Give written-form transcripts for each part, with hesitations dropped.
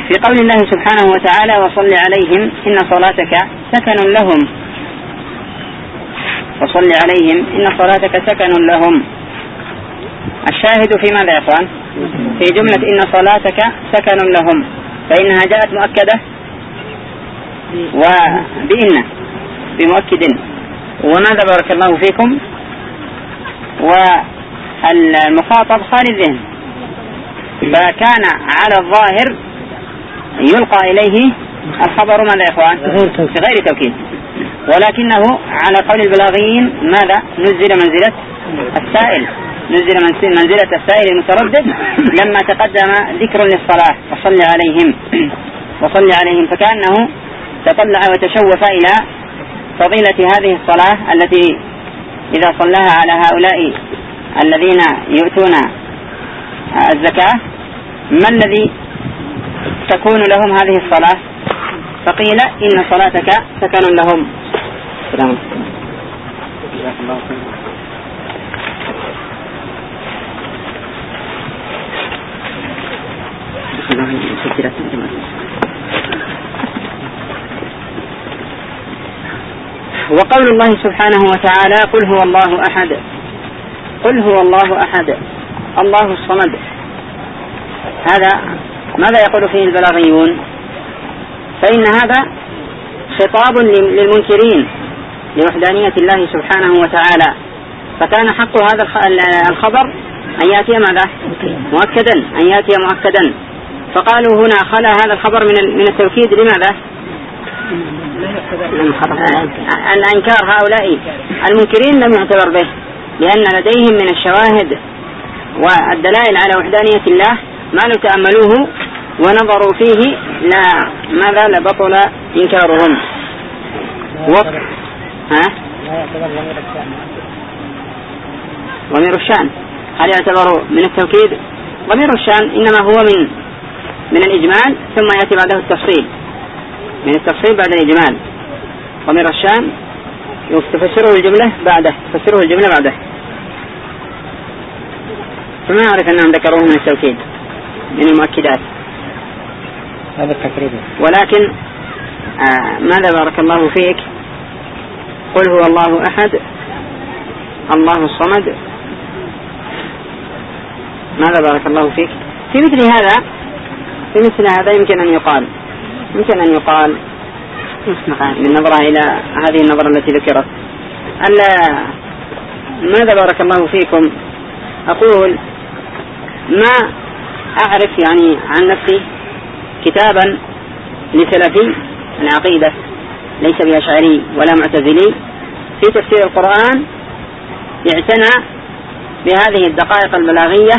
في قول الله سبحانه وتعالى وصل عليهم إن صلاتك سكن لهم، وصل عليهم إن صلاتك سكن لهم. الشاهد في ماذا يا إخوان؟ في جملة إن صلاتك سكن لهم، فإنها جاءت مؤكدة وبإن بمؤكد. وماذا بارك الله فيكم؟ والمخاطب خالي الذهن، فكان على الظاهر يلقى إليه الخبر ماذا يا إخوان؟ بغير توكيد، ولكنه على قول البلاغيين ماذا؟ نزل منزلة السائل، نزل منزلة السائل المتردد لما تقدم ذكر للصلاة وصل عليهم، وصل عليهم، فكأنه تطلع وتشوف إلى فضيلة هذه الصلاة التي إذا صلىها على هؤلاء الذين يؤتون الزكاة ما الذي تكون لهم هذه الصلاة؟ فقيل إن صلاتك سكن لهم. السلام وقول الله سبحانه وتعالى قل هو الله أحد، قل هو الله أحد الله الصمد، هذا ماذا يقول فيه البلاغيون؟ فإن هذا خطاب للمنكرين لوحدانية الله سبحانه وتعالى، فكان حق هذا الخبر أن يأتي ماذا؟ مؤكدا، أن يأتي مؤكدا. فقالوا هنا خلا هذا الخبر من التوكيد. لماذا؟ الأنكار هؤلاء المنكرين لم يعتبر به، لأن لديهم من الشواهد والدلائل على وحدانية الله ما لو تأملوه ونظروا فيه لا ماذا لبطل إنكارهم. ضمير الشأن هل يعتبر من التوكيد؟ ضمير الشأن إنما هو من الإجمال ثم يأتي بعده التفصيل، من التفصيل بعد الإجمال. ضمير الشأن تفسره الجملة بعده، تفسره الجملة بعده، فما أعرف أنهم ذكروه من التوكيد من المؤكدات هذا التقريب. ولكن ماذا بارك الله فيك؟ قل هو الله أحد الله الصمد، ماذا بارك الله فيك؟ في مثل هذا يمكن أن يقال بالنظرة إلى هذه النظرة التي ذكرت. ماذا بارك الله فيكم؟ أقول ما أعرف يعني عن نفسي كتابا لسلفي العقيدة ليس بأشعري ولا معتزلي في تفسير القرآن يعتنى بهذه الدقائق البلاغية،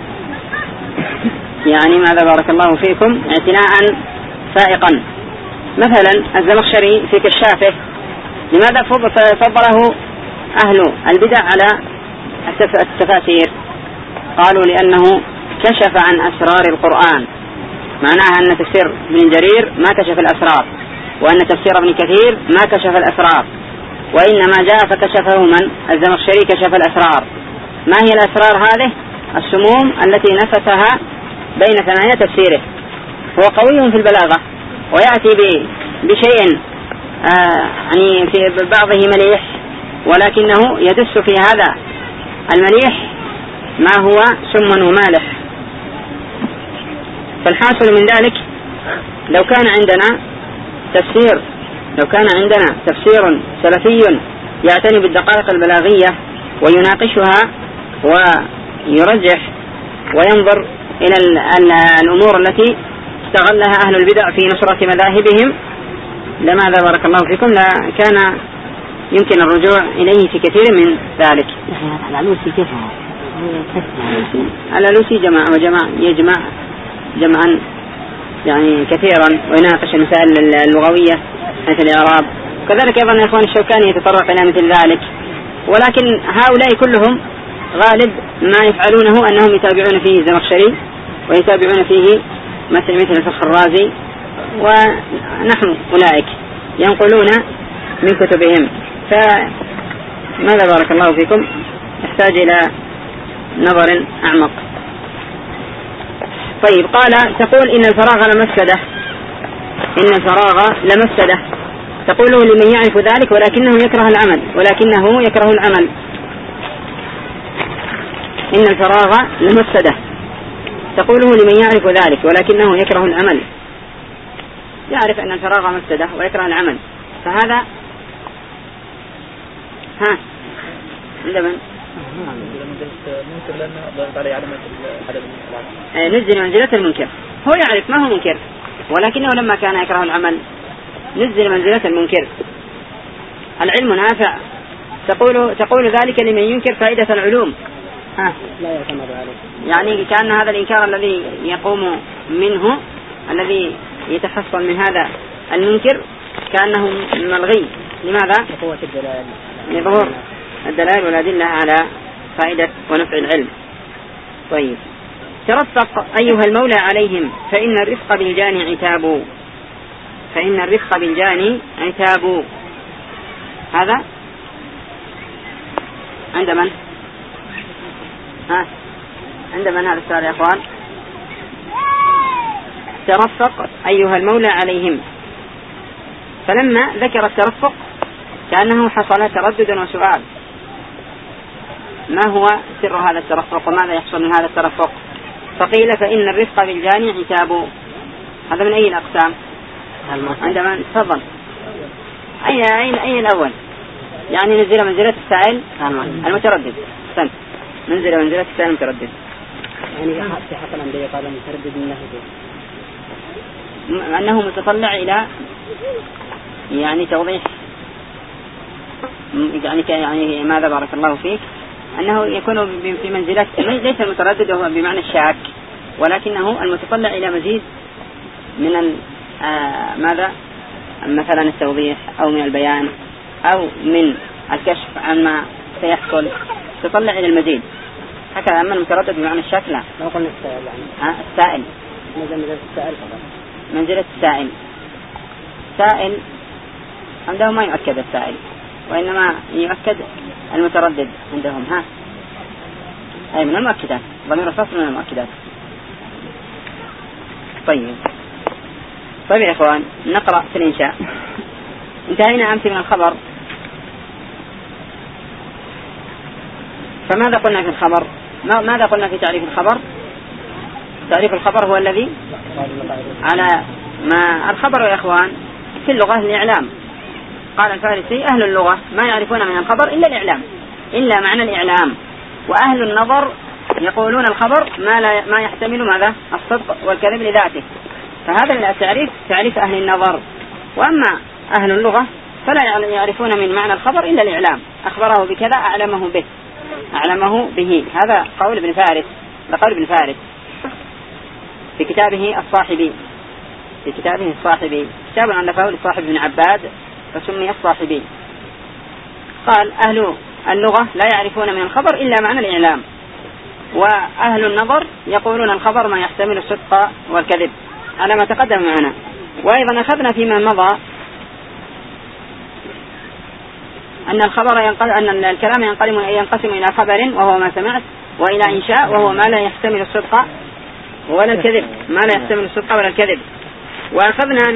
يعني ماذا بارك الله فيكم اعتناء فائقا. مثلا الزمخشري في كشافه لماذا فضله أهل البدع على التفاسير؟ قالوا لأنه كشف عن أسرار القرآن، معناها أن تفسير ابن جرير ما كشف الأسرار، وأن تفسير ابن كثير ما كشف الأسرار، وإنما جاء فكشفه من؟ الزمخشري كشف الأسرار. ما هي الأسرار هذه؟ السموم التي نفثها بين ثنايا تفسيره. هو قوي في البلاغة ويأتي بشيء يعني في بعضه مليح، ولكنه يدس في هذا المليح ما هو سم ومالح. فالحاصل من ذلك لو كان عندنا تفسير سلفي يعتني بالدقائق البلاغية ويناقشها ويرجح وينظر إلى الأمور التي استغلها أهل البدع في نصرة مذاهبهم، لماذا بارك الله فيكم لا كان يمكن الرجوع إليه في كثير من ذلك. الألوسي يجمع جمعا يعني كثيرا ويناقش المسائل اللغوية مثل الإعراب، وكذلك أيضا يا إخوان الشوكاني يتطرق إلى مثل ذلك. ولكن هؤلاء كلهم غالب ما يفعلونه أنهم يتابعون فيه الزمخشري ويتابعون فيه مثل الفخر الرازي، ونحن أولئك ينقلون من كتبهم. فماذا بارك الله فيكم يحتاج إلى نظر أعمق. طيب قال تقول إن الفراغ لمفسدة، إن الفراغ لمفسدة، تقوله لمن يعرف ذلك ولكنه يكره العمل، ولكنه يكره العمل. إن الفراغ لمفسدة، تقوله لمن يعرف ذلك ولكنه يكره العمل، يعرف أن الفراغ مفسدة ويكره العمل، فهذا عندما نزل منزلة المنكر، هو يعرف ما هو منكر ولكنه لما كان يكره العمل نزل منزلة المنكر. العلم نافع، تقول ذلك لمن ينكر فائدة العلوم. لا يعتمد عليه، يعني كأن هذا الإنكار الذي يقوم منه، الذي يتحصل من هذا المنكر، كأنه ملغي. لماذا؟ لقوة الدلائل، لظهور الدلائل والأدلة على فائدة ونفع العلم. طيب ترفق أيها المولى عليهم فإن الرفق بالجاني عتاب، فإن الرفق بالجاني عتاب. هذا عند من؟ عند من هذا السؤال يا أخوان؟ ترفق أيها المولى عليهم، فلما ذكر الترفق كأنه حصل تردد وسؤال، ما هو سر هذا الترفق وماذا يحصل من هذا الترفق؟ فقيل فإن الرفق بالجاني عتاب. هذا من أي الأقسام؟ عندما تفضل أي الأول؟ يعني نزل منزلة السائل المتردد، منزل منزلة السائل المتردد. يعني في حق الأنبياء قال المتردد من نهجه، أنه متطلع إلى يعني توضيح، يعني ماذا بارك الله فيك، أنه يكون في منزلة ليس المتردد وهو بمعنى الشاك، ولكنه المتطلع إلى مزيد من ماذا مثلا التوضيح أو من البيان أو من الكشف عما سيحصل، تطلع إلى المزيد. هكذا. أما المتردد بمعنى الشاك لا. لو قلنا السائل يعني السائل، منزلة السائل فقط، منزلة السائل. سائل عندهم ما يؤكد السائل، وإنما يؤكد المتردد عندهم. أي من المؤكدات، ضمير الفصل من المؤكدات. طيب يا إخوان نقرأ في الإنشاء. انتهينا أمس من الخبر، فماذا قلنا في الخبر؟ ماذا قلنا في تعريف الخبر؟ تعريف الخبر هو الذي على ما الخبر يا إخوان في اللغة الإعلام. قال الفارسي أهل اللغة ما يعرفون من الخبر إلا الإعلام، إلا معنى الإعلام. وأهل النظر يقولون الخبر ما يحتمل ماذا؟ الصدق والكذب لذاته. فهذا من التعريف تعريف أهل النظر. وأما أهل اللغة فلا يعرفون من معنى الخبر إلا الإعلام، أخبره بكذا أعلمه به. هذا قول ابن فارس، لقول ابن فارس في كتابه الصاحبي، كتاب ألفه لصاحب بن عباد فسمي الصاحبي. قال أهل اللغة لا يعرفون من الخبر إلا معنى الإعلام، وأهل النظر يقولون الخبر ما يحتمل الصدق والكذب على ما تقدم معنا. وأيضا أخذنا فيما مضى أن الكلام ينقسم إلى خبر وهو ما سمعت، وإلى إنشاء وهو ما لا يحتمل الصدق ولا الكذب، وأخذنا أن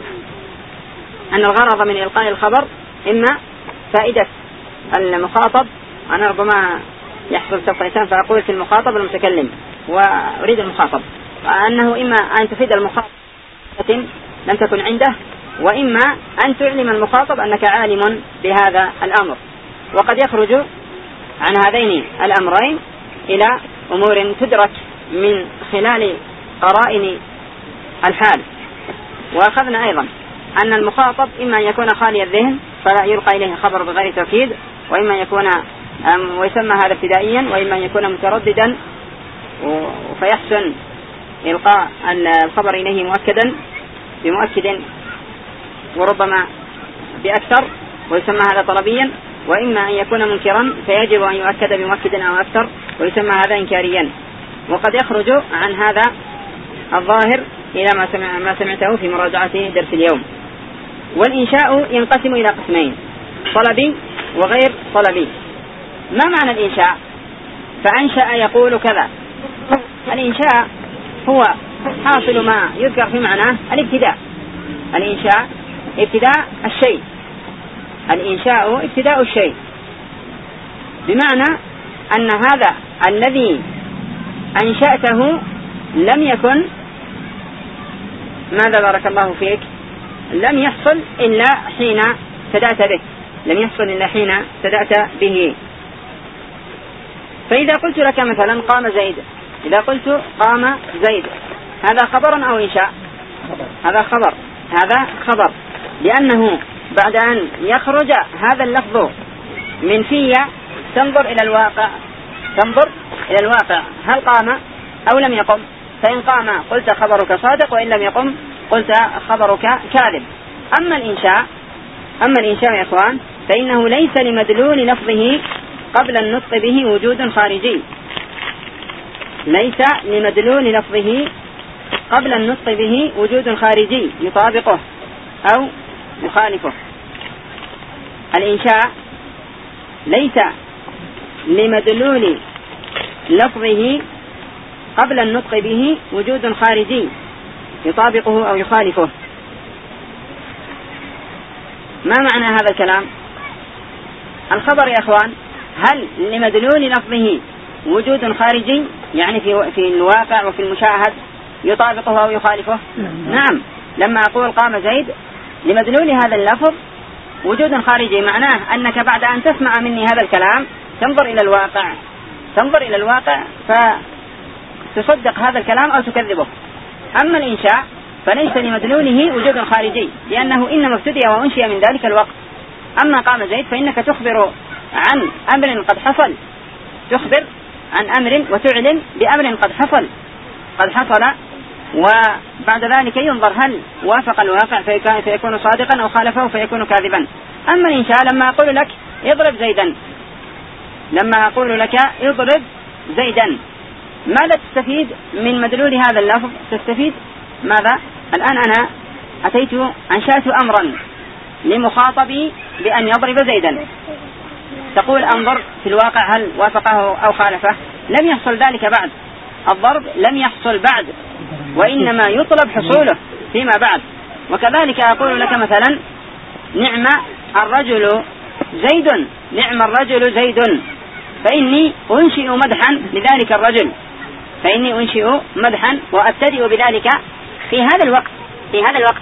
الغرض من إلقاء الخبر إما فائدة المخاطب، أنا ربما يحصل سوف فأقول في المخاطب المتكلم وأريد المخاطب، وأنه إما أن تفيد المخاطب لم تكن عنده، وإما أن تعلم المخاطب أنك عالم بهذا الأمر. وقد يخرج عن هذين الأمرين إلى أمور تدرك من خلال قرائن الحال. وأخذنا أيضا أن المخاطب إما أن يكون خالي الذهن فلا يلقى إليه خبر بغير توكيد، وإما يكون ويسمى هذا ابتدائيا، وإما أن يكون مترددا فيحسن إلقاء الخبر إليه مؤكدا بمؤكد وربما بأكثر ويسمى هذا طلبيا، وإما أن يكون منكرا فيجب أن يؤكد بمؤكد أو أكثر ويسمى هذا إنكاريا. وقد يخرج عن هذا الظاهر إلى ما سمعته في مراجعة درس اليوم. والإنشاء ينقسم إلى قسمين، طلبي وغير طلبي. ما معنى الإنشاء؟ فأنشأ يقول كذا. الإنشاء هو حاصل ما يذكر في معناه الابتداء. الإنشاء ابتداء الشيء، الإنشاء ابتداء الشيء، بمعنى أن هذا الذي أنشأته لم يكن، ماذا بارك الله فيك، لم يحصل إلا حين ابتدأت به، لم يحصل إلا حين ابتدأت به. فإذا قلت لك مثلا قام زيد، إذا قلت قام زيد، هذا خبر أو إنشاء؟ هذا خبر، هذا خبر، لأنه بعد أن يخرج هذا اللفظ من في تنظر إلى الواقع، تنظر إلى الواقع، هل قام أو لم يقم؟ فإن قام قلت خبرك صادق، وإن لم يقم قلت خبرك كاذب. أما الإنشاء يا إخوان فإنه ليس لمدلول لفظه قبل النطق به وجود خارجي، ليس لمدلول لفظه قبل النطق به وجود خارجي يطابقه أو يخالفه. الإنشاء ليس لمدلول لفظه قبل النطق به وجود خارجي يطابقه أو يخالفه. ما معنى هذا الكلام؟ الخبر يا أخوان هل لمدلول لفظه وجود خارجي، يعني في الواقع وفي المشاهد يطابقه أو يخالفه؟ نعم. لما أقول قام زيد لمدلول هذا اللفظ وجود خارجي، معناه أنك بعد أن تسمع مني هذا الكلام تنظر إلى الواقع، تنظر إلى الواقع فتصدق هذا الكلام أو تكذبه. أما الإنشاء فليس لمدلوله وجود خارجي، لأنه إنما ابتدأ وأنشئ من ذلك الوقت. أما قام زيد فإنك تخبر عن أمر قد حصل، تخبر عن أمر وتعلن بأمر قد حصل، وبعد ذلك ينظر هل وافق الواقع فيكون صادقا أو خالفه فيكون كاذبا. أما الإنشاء لما أقول لك اضرب زيدا، لما أقول لك اضرب زيدا، ماذا تستفيد من مدلول هذا اللفظ؟ تستفيد ماذا؟ الآن أنا أتيت أنشأت أمرا لمخاطبي بأن يضرب زيدا، تقول انظر في الواقع هل وافقه أو خالفه؟ لم يحصل ذلك بعد، الضرب لم يحصل بعد، وإنما يطلب حصوله فيما بعد. وكذلك أقول لك مثلا نعم الرجل زيد، نعم الرجل زيد، فإني أنشئ مدحا لذلك الرجل، فإني أنشئ مدحا وأبتدئ بذلك في هذا الوقت، في هذا الوقت.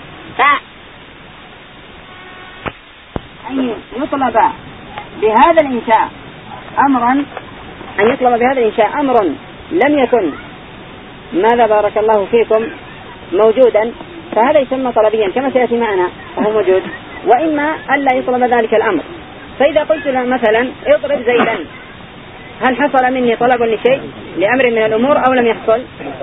أن يطلب بهذا الإنشاء أمرا، أن يطلب بهذا الإنشاء أمر لم يكن، ماذا بارك الله فيكم، موجودا، فهذا يسمى طلبيا كما سيأتي معنا وهو موجود. وإما ألا يطلب ذلك الأمر. فإذا قلت له مثلا اضرب زيدا، هل حصل مني طلب لشيء لأمر من الأمور أو لم يحصل؟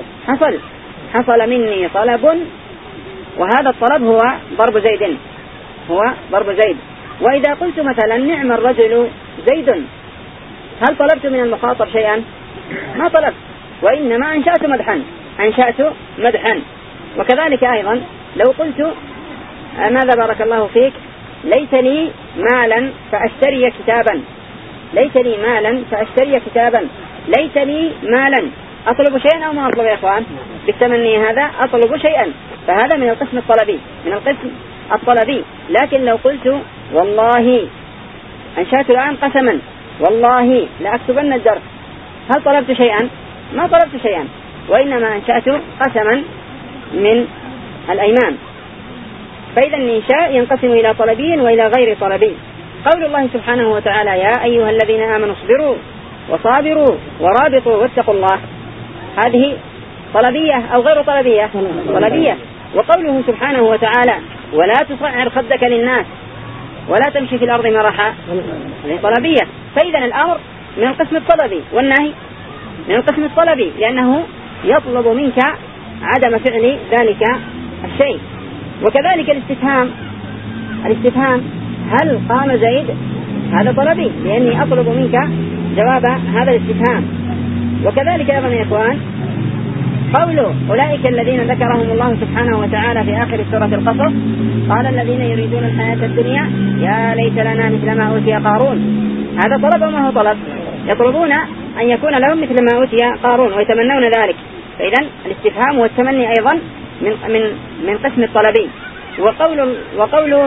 حصل مني طلب، وهذا الطلب هو ضرب زيد، هو ضرب زيد. وإذا قلت مثلا نعم الرجل زيد، هل طلبت من المخاطب شيئا؟ ما طلبت، وإنما أنشأت مدحا. وكذلك أيضا لو قلت ماذا بارك الله فيك ليس لي مالا فأشتري كتابا، ليس لي مالا فأشتري كتابا، ليس لي مالا، أطلب شيئا أو ما أطلب يا إخوان؟ بالتمني هذا أطلب شيئا، فهذا من القسم الطلبي، من القسم الطلبي. لكن لو قلت والله أنشأت الآن قسما والله لأكتبن الدرس، هل طلبت شيئا؟ ما طلبت شيئا، وإنما أنشأت قسما من الأيمان. فإذا الإنشاء ينقسم إلى طلبي وإلى غير طلبي. قول الله سبحانه وتعالى يا أيها الذين آمنوا اصبروا وصابروا ورابطوا واتقوا الله، هذه طلبية أو غير طلبية؟ طلبية. وقوله سبحانه وتعالى ولا تصعر خدك للناس ولا تمشي في الأرض مرحا، هذه طلبية. فإذا الأمر من القسم الطلبي والنهي من القسم الطلبي، لأنه يطلب منك عدم فعل ذلك الشيء. وكذلك الاستفهام هل قام زيد، هذا طلبي لأني أطلب منك جواب هذا الاستفهام. وكذلك أيضا يا إخوان قول أولئك الذين ذكرهم الله سبحانه وتعالى في آخر سورة القصص قال الذين يريدون الحياة الدنيا يا ليت لنا مثل ما أوتي قارون، هذا طلب وما هو طلب؟ يطلبون أن يكون لهم مثل ما أوتي قارون ويتمنون ذلك. فإذا الاستفهام والتمني أيضا من قسم الطلبي. وقول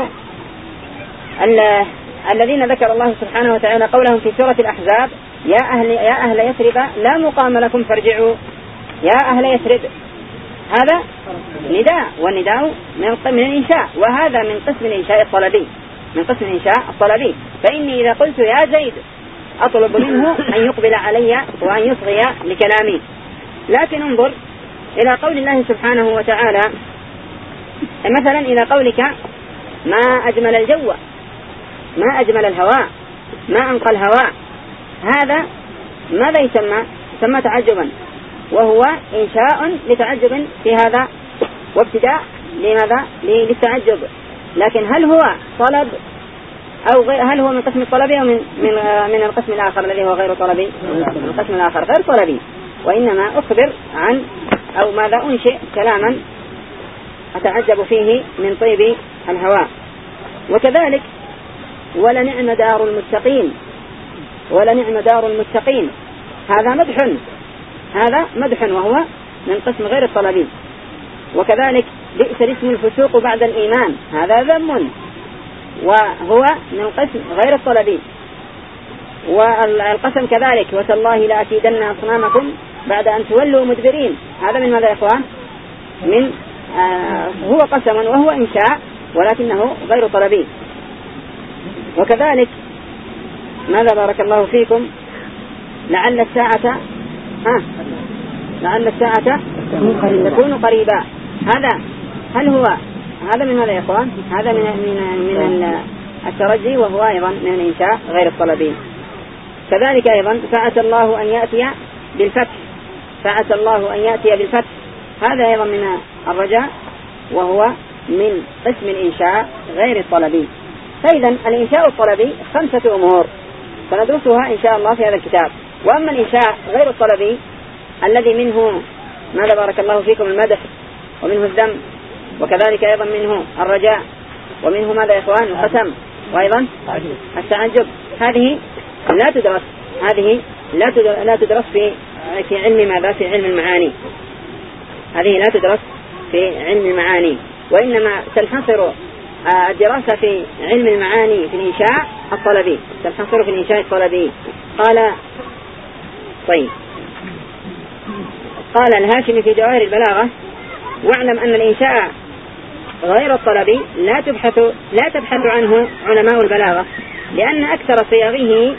الذين ذكر الله سبحانه وتعالى قولهم في سورة الأحزاب يا أهل يثرب لا مقام لكم فارجعوا، يا أهل يثرب، هذا نداء، والنداء من الإنشاء، وهذا من قسم الإنشاء الطلبي، من قسم الإنشاء الطلبي. فإني إذا قلت يا زيد أطلب منه أن يقبل علي وأن يصغي لكلامي. لكن انظر إلى قول الله سبحانه وتعالى مثلا إلى قولك ما أجمل الجو، ما أجمل الهواء، ما أنقى الهواء، هذا ماذا يسمى تعجبا، وهو إنشاء لتعجب في هذا وابتداء لماذا للتعجب. لكن هل هو طلب أو غير؟ هل هو من قسم الطلبي أو من القسم الآخر الذي هو غير طلبي؟ من القسم الآخر غير طلبي، وإنما أخبر عن أو ماذا أنشئ كلاما أتعجب فيه من طيب الهواء. وكذلك ولنعم دار المتقين، ولنعم دار المتقين، هذا مدح وهو من قسم غير الطلبي. وكذلك بئس الاسم الفسوق بعد الإيمان، هذا ذم وهو من قسم غير الطلبي. والقسم كذلك وتالله لأكيدن أصنامكم بعد أن تولوا مدبرين، هذا من ماذا يا إخوان؟ من هو قسم وهو إنشاء ولكنه غير طلبي. وكذلك ماذا بارك الله فيكم لعل الساعة تكون قريبا، هذا من ماذا يا إخوان؟ هذا من الترجي، وهو أيضا من الإنشاء غير الطلبي. كذلك أيضا فعسى الله أن يأتي بالفتح، فعسى الله أن يأتي بالفتح، هذا أيضا من الرجاء وهو من قسم الإنشاء غير الطلبي. فإذا الإنشاء الطلبي 5 أمور سندرسها إن شاء الله في هذا الكتاب. وأما الإنشاء غير الطلبي الذي منه ماذا بارك الله فيكم المدح، ومنه الذم، وكذلك أيضا منه الرجاء، ومنه ماذا يا إخوان القسم، وأيضا التعجب، هذه لا تدرس في علم ماذا؟ في علم المعاني، هذه لا تدرس في علم المعاني، وإنما تنحصر الدراسة في علم المعاني في الإنشاء الطلبي، تنحصر في الإنشاء الطلبي. قال الهاشمي في جواهر البلاغة: واعلم أن الإنشاء غير الطلبي لا تبحث عنه علماء البلاغة، لأن أكثر صياغه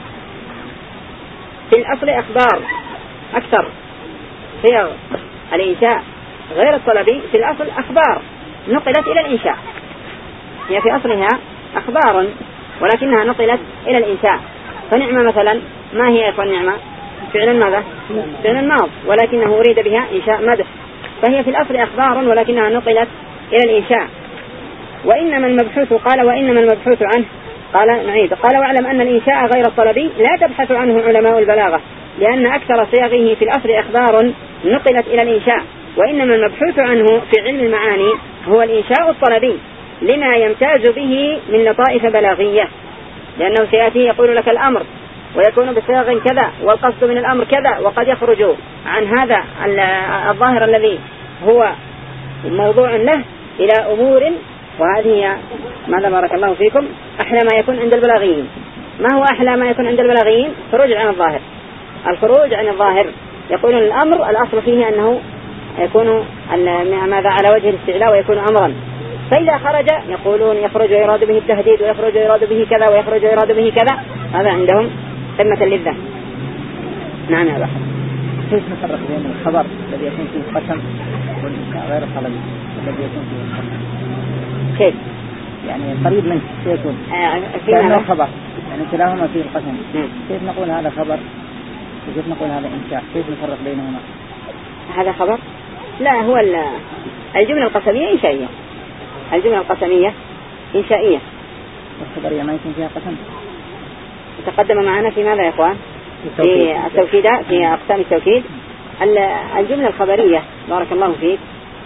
في الأصل أخبار. أكثر صيغ الإنشاء غير الطلبي في الأصل أخبار نقلت إلى الإنشاء، هي في أصلها أخبار ولكنها نقلت إلى الإنشاء. فنعمة مثلا ما هي يا نعمة؟ فعلا ماذا؟ فعلا ماض، ولكنه أريد بها إنشاء مدح، فهي في الأصل أخبار ولكنها نقلت إلى الإنشاء. وإنما المبحوث عنه قال واعلم أن الإنشاء غير الطلبي لا تبحث عنه علماء البلاغة، لأن أكثر صيغه في الأصل أخبار نقلت إلى الإنشاء، وإنما المبحوث عنه في علم المعاني هو الإنشاء الطلبي لما يمتاز به من لطائف بلاغية، لأنه سيأتي يقول لك الأمر ويكون بصيغ كذا، والقصد من الأمر كذا، وقد يخرج عن هذا الظاهر الذي هو موضوع له إلى أمور، وهذه ماذا بارك الله فيكم أحلى ما يكون عند البلاغيين. ما هو أحلى ما يكون عند البلاغيين؟ خروج عن الظاهر، الخروج عن الظاهر. يقولون الأمر الأصل فيه أنه يكون ماذا على وجه الاستعلاء ويكون أمرا، فإذا خرج يقولون يخرج ويراد به التهديد، ويخرج ويراد به كذا، ويخرج ويراد به كذا، هذا عندهم قمة اللذة. نعم يا بحر. كيف نفرق بين الخبر الذي يكون فيه قسم والإنشاء غير الطلبي الذي يكون فيه قسم؟ كيف؟ يعني قريب منه سيكون كأنه خبر، يعني كلاهما فيه القسم. كيف نقول هذا خبر وكيف نقول هذا إنشاء؟ كيف نفرق بينهما؟ هذا خبر؟ لا، هو الجملة القسمية إنشائية، الجملة القسمية إنشائية. والخبرية ما يكون فيها قسم؟ تقدم معنا في ماذا يا إخوان؟ في التوكيدات، في أقسام التوكيد. الجملة الخبرية بارك الله فيك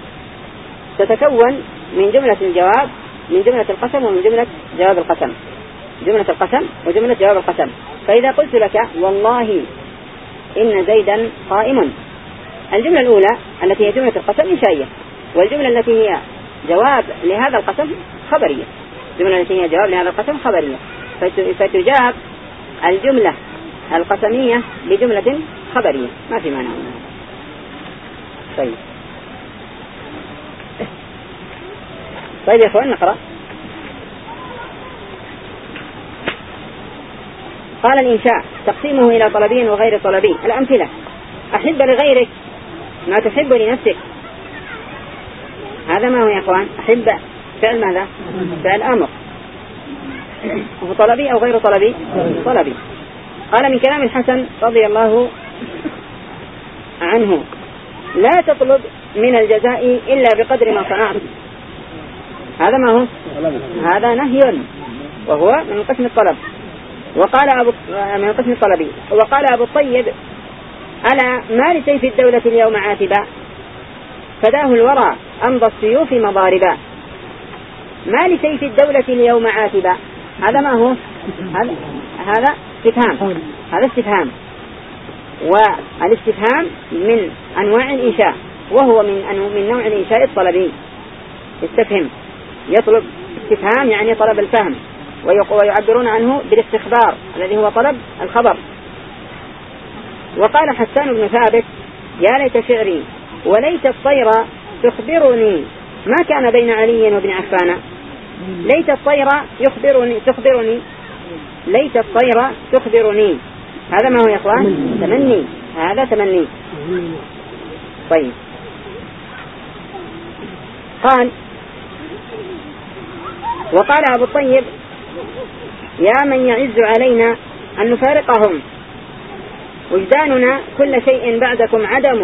تتكون من جملة الجواب، من جملة القسم، ومن جملة جواب القسم، جملة القسم وجملة جواب القسم. فإذا قلت لك والله إن زيدا قائم، الجملة الأولى التي هي جملة القسم إنشائية، والجملة التي هي جواب لهذا القسم خبرية. الجملة التي هي جواب لهذا القسم خبرية، فتجاب الجملة القسمية بجملة خبرية، ما في معنى. طيب يا أخوان نقرأ. قال الإنشاء تقسيمه إلى طلبي وغير طلبي. الأمثلة: أحب لغيرك ما تحب لنفسك. هذا ما هو يا أخوان؟ أحب فعل ماذا؟ فعل أمر. وهو طلبي أو غير طلبي؟ طلبي. قال من كلام الحسن رضي الله عنه: لا تطلب من الجزاء إلا بقدر ما صنعت. هذا ما هو؟ هذا نهي وهو من قسم الطلب. وقال من قسم الطلبي. وقال أبو الطيب: ألا ما لسيف الدولة اليوم عاتبا، فداه الورى أمضى السيوف مضاربا. ما لسيف الدولة اليوم عاتبا، هذا ما هو؟ هذا استفهام. هذا استفهام، والاستفهام من أنواع الإنشاء، وهو من نوع الإنشاء الطلبي. استفهم يطلب، استفهام يعني طلب الفهم، ويعبرون عنه بالاستخبار الذي هو طلب الخبر. وقال حسان بن ثابت: يا ليت شعري وليت الطير تخبرني ما كان بين علي وابن عفان. ليت الطير تخبرني ليت الطير تخبرني. هذا ما هو يا اخوان؟ تمني. هذا تمني. طيب وقال أبو الطيب: يا من يعز علينا أن نفارقهم، وجداننا كل شيء بعدكم عدم.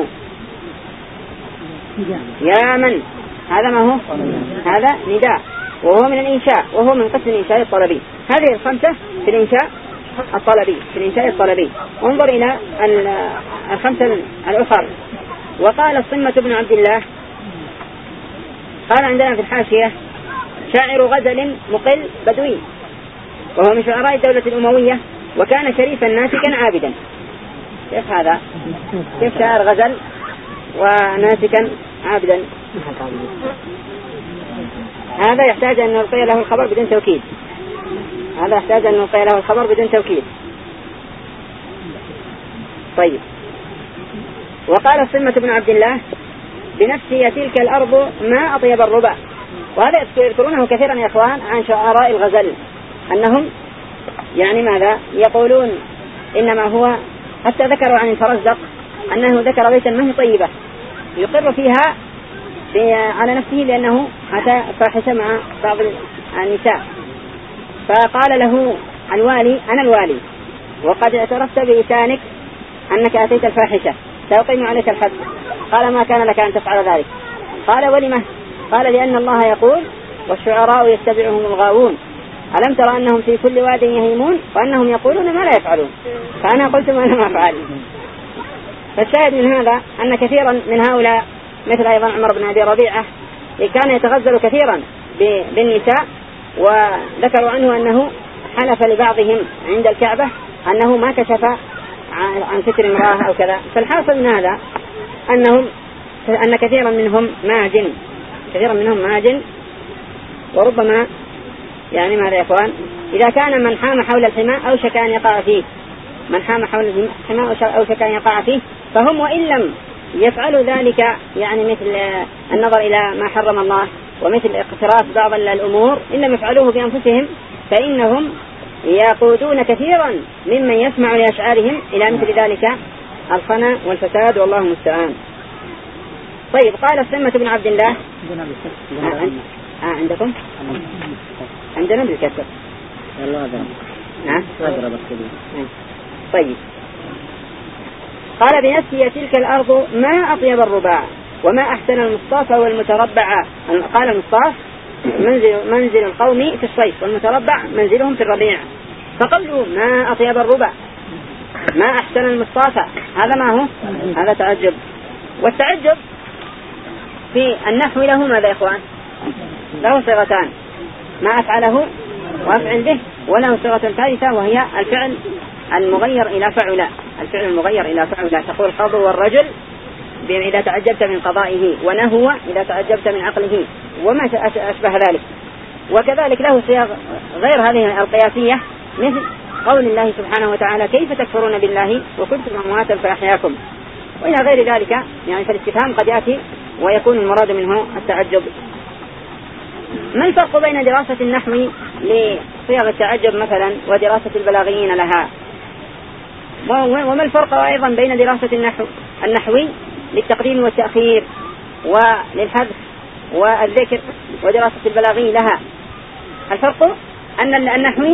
يا من، هذا ما هو؟ هذا نداء، وهو من الإنشاء، وهو من قسم الإنشاء الطلبي. هذه الخمسة في الإنشاء الطلبي. انظر إلى الخمسة الأخر. وقال الصمة بن عبد الله، قال عندنا في الحاشية: شاعر غزل مقل بدوي، وهو من شعراء الدولة الأموية، وكان شريفا ناسكا عابدا. كيف هذا؟ كيف شاعر غزل وناسكا عابدا؟ هذا يحتاج أن نلقي له الخبر بدون توكيد. طيب وقال الصمة بن عبد الله: بنفسي تلك الأرض ما أطيب الربع. وهذا يذكرونه كثيرا يا إخوان عن شعراء الغزل، أنهم يعني ماذا يقولون؟ إنما هو، حتى ذكروا عن الفرزدق أنه ذكر بيتا ما هي طيبة يقر فيها على نفسه لأنه أتى فاحشة مع بعض النساء، فقال له الوالي: أنا الوالي وقد اعترفت بلسانك أنك أتيت الفاحشة، سأقيم عليك الحد. قال: ما كان لك أن تفعل ذلك. قال: ولما؟ قال: لأن الله يقول: والشعراء يتبعهم الغاوون، ألم ترى أنهم في كل واد يهيمون وأنهم يقولون ما لا يفعلون، فأنا قلت ما لم أفعل. فالشاهد من هذا أن كثيرا من هؤلاء مثل أيضا عمر بن أبي ربيعة كان يتغزل كثيرا بالنساء، وذكروا عنه أنه حلف لبعضهم عند الكعبة أنه ما كشف عن ستر امرأة أو كذا. فالحاصل من هذا أن كثيرا منهم ماجن، وربما يعني ماذا يا إخوان؟ إذا كان من حام حول الحماء أوشك أن يقع فيه، أوشك أن يقع فيه، فهم وإن لم يفعلوا ذلك يعني مثل النظر إلى ما حرم الله ومثل اقتراف بعض الأمور، إن لم يفعلوه بأنفسهم فإنهم يقودون كثيرا ممن يسمع لأشعارهم إلى مثل ذلك الخنا والفساد، والله المستعان. طيب قال الصمة بن عبد الله: عندكم؟ عندنا بالكسر. طيب قال: بنفسي تلك الأرض ما أطيب الرباع وما أحسن المصطاف والمتربع. قال: المصطاف منزل القوم في الصيف، والمتربع منزلهم في الربيع. فقوله ما أطيب الربع ما أحسن المصطاف، هذا ما هو؟ هذا تعجب. والتعجب في النحو له ماذا يا إخوان؟ له صيغتان: ما أفعله وأفعل به، وله صيغة ثالثة وهي الفعل المغير إلى فعل. تقول خضو الرجل إذا تعجبت من قضائه، ونهو إذا تعجبت من عقله، وما أشبه ذلك. وكذلك له صيغ غير هذه القياسية، مثل قول الله سبحانه وتعالى: كيف تكفرون بالله وكنتم أمواتا فأحياكم، وإلى غير ذلك. يعني فالاستفهام قد يأتي ويكون المراد منه التعجب. ما الفرق بين دراسة النحو لصيغ التعجب مثلا ودراسة البلاغيين لها؟ وما الفرق أيضا بين دراسة النحوي للتقديم والتأخير وللحذف والذكر ودراسة البلاغي لها؟ الفرق أن النحوي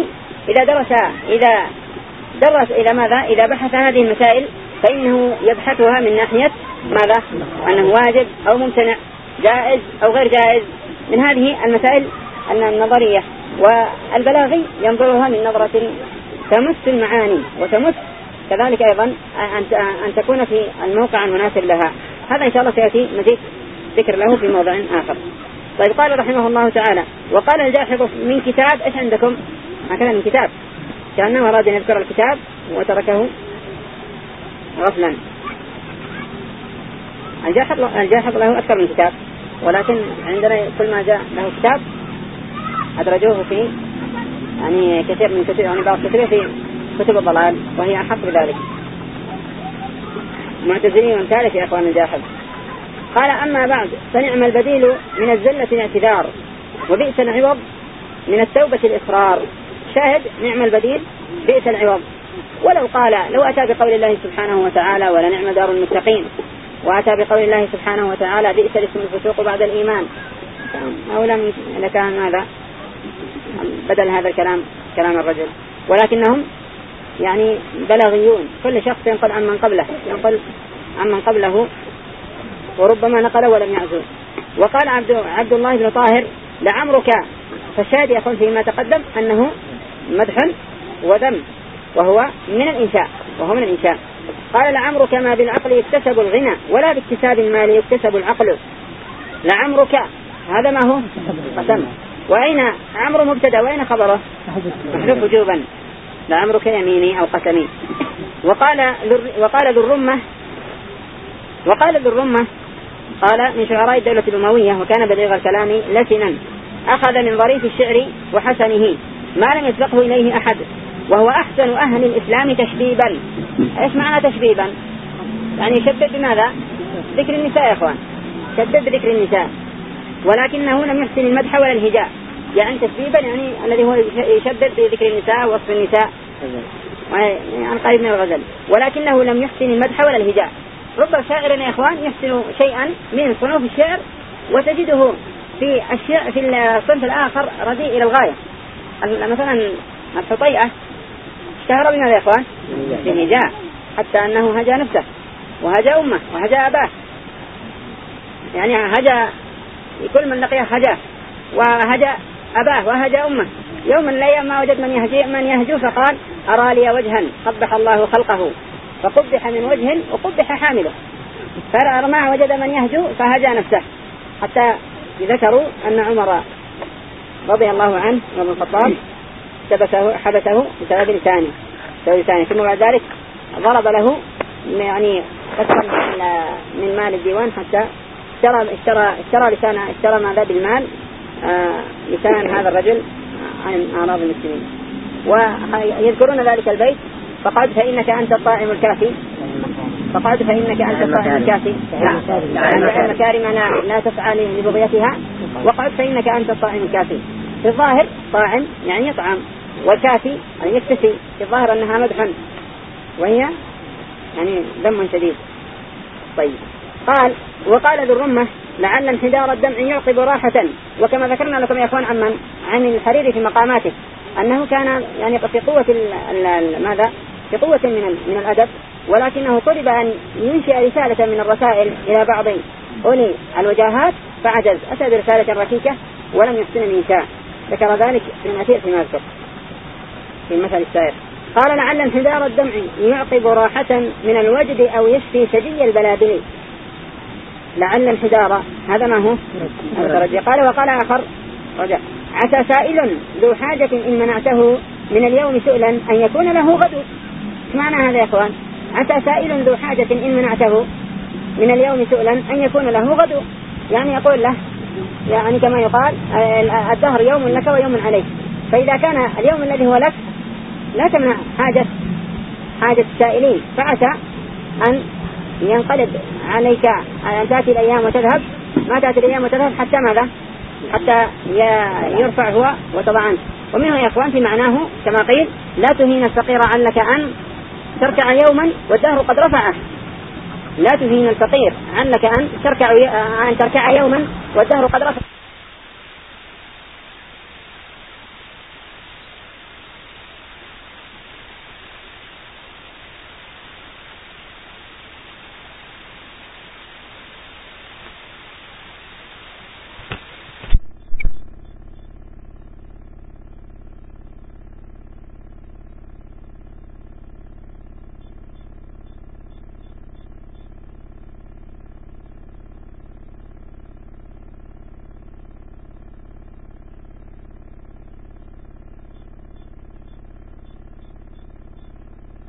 إذا بحث هذه المسائل فإنه يبحثها من ناحية ماذا؟ أنه واجب أو ممتنع، جائز أو غير جائز، من هذه المسائل النظرية. والبلاغي ينظرها من نظرة تمس المعاني وتمس كذلك أيضا أن تكون في الموقع المناسب لها. هذا إن شاء الله سيأتي مزيد ذكر له في موضع آخر. طيب، قال رحمه الله تعالى: وقال الجاحظ من كتاب. إيش عندكم؟ هكذا من كتاب، كأنه أراد أن يذكر الكتاب وتركه غفلا. الجاحظ له أكثر من كتاب، ولكن عندنا كل ما جاء له كتاب أدرجوه في يعني كثير من كتب، يعني بعض كتبه في كتب الضلال، وهي أحق بذلك. معتزلي وامثاله يا أخوان الجاحظ. قال: أما بعد، فنعم البديل من الزلة الاعتذار، وبئس العوض من التوبة الإصرار. شاهد: نعم البديل، بئس العوض. لو أتى بقول الله سبحانه وتعالى: ولنعم دار المتقين، وأتى بقول الله سبحانه وتعالى: بئس الاسم الفسوق بعد الإيمان، أو لكان ماذا بدل هذا الكلام كلام الرجل. ولكنهم يعني بلاغيون، كل شخص ينقل عمن قبله وربما نقل ولم يعزو. وقال عبد الله بن طاهر: لعمرك. فالشاهد يقول فيما تقدم أنه مدح وذم، وهو من الإنشاء. قال: لعمرك ما بالعقل يكتسب الغنى، ولا باكتساب المال يكتسب العقل. لعمرك هذا ما هو قسم. وأين عمرو مبتدا وأين خبره؟ محذوف وجوبا. لعمرك يميني أو قسمي. وقال ذو الرمة قال: من شعراء الدولة الأموية، وكان بليغ الكلام لسنا، أخذ من ظريف الشعر وحسنه ما لم يسبقه إليه أحد، وهو أحسن أهل الإسلام تشبيبا. إيش معنى تشبيبا؟ يعني يشبب بماذا؟ ذكر النساء يا أخوان، شبب بذكر النساء، ولكنه لم يحسن المدح ولا الهجاء. يعني تشبيبا يعني الذي هو يشبب بذكر النساء ووصف النساء، يعني قريب من الغزل، ولكنه لم يحسن المدح ولا الهجاء. رب شاعر يا إخوان يحسن شيئا من صنوف الشعر، وتجده في الصنف الآخر رديء إلى الغاية. مثلا الحطيئة اشتهر بماذا يا إخوان؟ بالهجاء، حتى أنه هجا نفسه وهجا أمه وهجا أباه، يعني هجا كل من لقيه هجا، وهجا أباه وهجا أمه. يوم من الأيام ما وجد من يهجو فقال: أرى لي وجها قبح الله خلقه، فقبح من وجه وقبح حامله. فما وجد من يهجو فهجا نفسه، حتى ذكروا أن عمر رضي الله عنه بن الخطاب حبسه بسبب لسانه، ثم بعد ذلك ضرب له يعني أكثر من مال الديوان، حتى اشترى ماذا بالمال لسان هذا الرجل عن أعراض المسلمين. ويذكرون ذلك البيت: فقعد فإنك أنت الطاعم الكافي، لأن المكارم لا تسعى لبغيتها، وقعد فإنك أنت الطاعم الكافي. في الظاهر طاعم يعني يطعم، والكافي يعني يكتفي، في الظاهر أنها مدح، وهي يعني ذم شديد. طيب، وقال ذو الرمة: لعل انحدار الدمع يعقب راحة. وكما ذكرنا لكم يا أخوان عن الحريري في مقاماته أنه كان يعني في قوة في قوة من الأدب، ولكنه طلب أن ينشئ رسالة من الرسائل إلى بعض أولي الوجاهات فعجز، أتى برسالة ركيكة ولم يحسن الإنشاء. ذكر ذلك في المثير فيما يذكر في المثل السائر. قال: لعل انحدار الدمع يعقب راحة من الوجد أو يشفي شجي البلابل. لعل انحدار هذا ما هو الترجي. وقال آخر رجع: عسى سائل ذو حاجة إن منعته من اليوم سؤلا أن يكون له غد. معنى هذا يا أخوان؟ عسى سائل ذو حاجة إن منعته، من اليوم سؤلا أن يكون له غدو، يعني يقول له يعني كما يقال الدهر يوم لك ويوم عليك. فإذا كان اليوم الذي هو لك لا تمنع حاجة السائلين، فعسى أن ينقلب عليك أن تأتي الأيام وتذهب، ما تأتي الأيام وتذهب حتى ماذا؟ حتى يرفع هو وتضع عنه. ومنه يا أخوان في معناه كما قيل لا تهين الفقير علك أن تركع يوما والدهر قد رفعه. لا تهين الفقير علك أن تركع يوما والدهر قد رفعه.